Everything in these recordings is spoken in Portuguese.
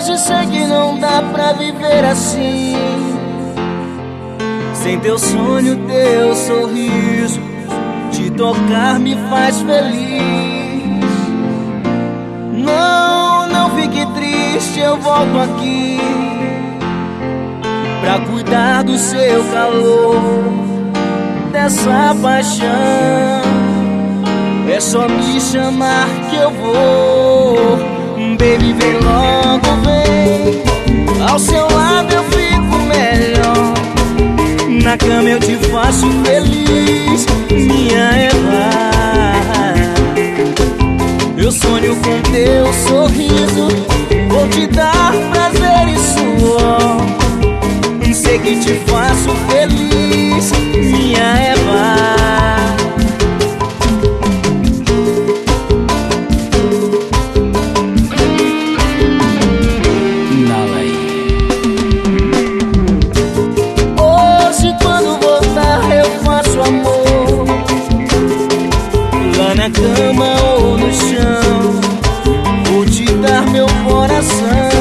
hoje sei que não dá pra viver assim, sem teu sonho, teu sorriso, te tocar me faz feliz. Não, não fique triste, eu volto aqui pra cuidar do seu calor, dessa paixão. É só me chamar que eu vou. Baby, vem logo, vem. Ao seu lado eu fico melhor. Na cama eu te faço feliz, minha Eva. Eu sonho com teu sorriso, vou te dar prazer e suor. Sei que te faço feliz, minha Eva. Na cama ou no chão, vou te dar meu coração.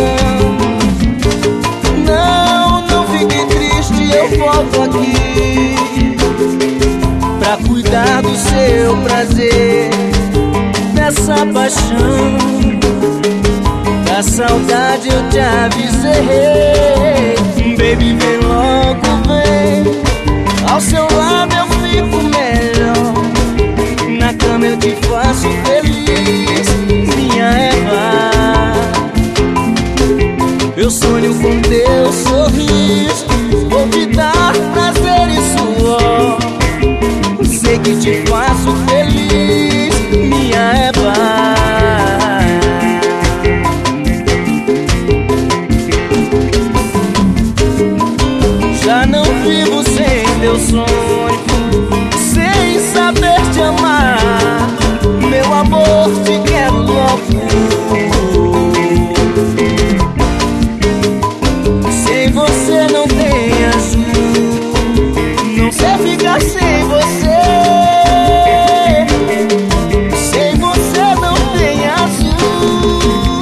Não, não fique triste, eu volto aqui pra cuidar do seu prazer, dessa paixão. Da saudade eu te avisei. Baby, vem logo, vem. Ao seu lado eu fico melhor. Na cama eu te faço feliz, minha Eva. Eu sonho com teu sorriso, vou te dar prazer e suor. Sei que te faço feliz, minha Eva. Já não vivo sem teu sonho, sem saber te amar. Meu amor, te quero logo. Sem você não tem azul, não sei ficar sem você. Sem você não tem azul.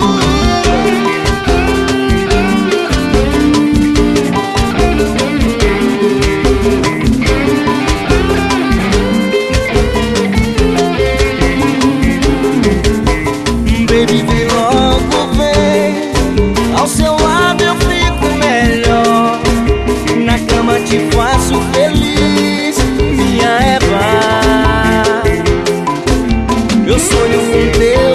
Baby, vem logo, vem. Ao seu lado eu fico melhor. Na cama te faço feliz, minha Eva. Eu sonho com teu